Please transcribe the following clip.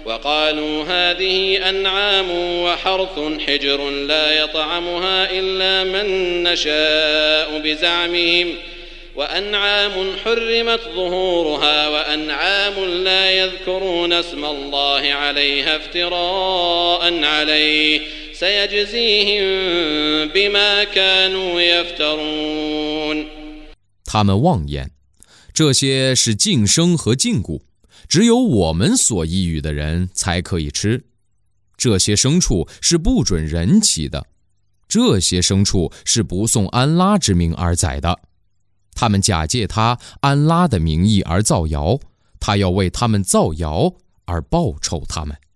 وقالوا هذه أنعام وحرث حجر لا يطعمها إلا من نشاء بزعمهم وأنعام حرمت ظهورها وأنعام لا يذكرون اسم الله عليها افتراء عليه سيجزيهم بما كانوا يفترون。 他们妄言，这些是禁生和禁蛊，只有我们所依语的人才可以吃。这些牲畜是不准人骑的，这些牲畜是不颂安拉之名而宰的。他们假借他安拉的名义而造谣，他要为他们造谣而报酬他们。